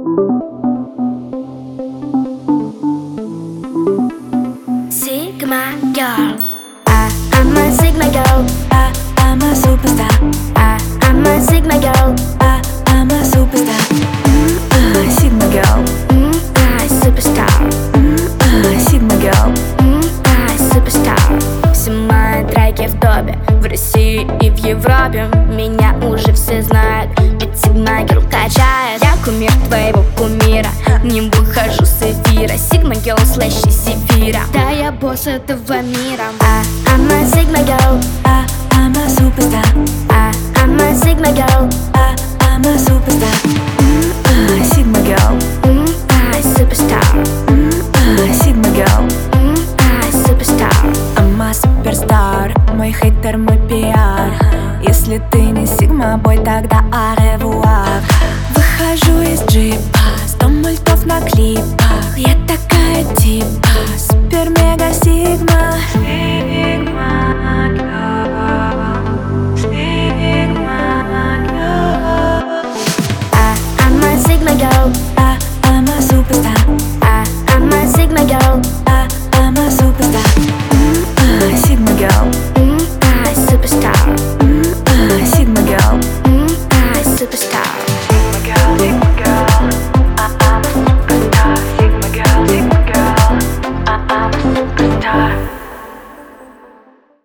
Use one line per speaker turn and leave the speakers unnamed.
Sigma girl, I'm a Sigma girl,
I'm a superstar.
I'm a Sigma girl,
I'm a superstar. Sigma girl.
Superstar.
Sigma girl.
Superstar. Все мои треки в топе, в России и в Европе. Меня уже все знают, ведь Sigma girl качает. Я кумир твоего кумира, не выхожу с эфира. Sigma girl слэш Сефира. Да, я босс этого мира. I'm a Sigma girl,
I'm a superstar.
I'm a Sigma girl,
I'm a superstar. Sigma girl.
Superstar.
Sigma girl.
Superstar.
I'm a superstar. Мой хейтер, мой пиар. Если ты не Sigma boy, тогда au revoir. Выхожу из джипа, 100 мультов на клипах. Я такая типа супер-мега Sigma.
I'm a Sigma girl,
I'm a superstar.
I'm a Sigma girl,
I'm a superstar. Sigma girl.
Superstar.
Sigma girl.
Superstar.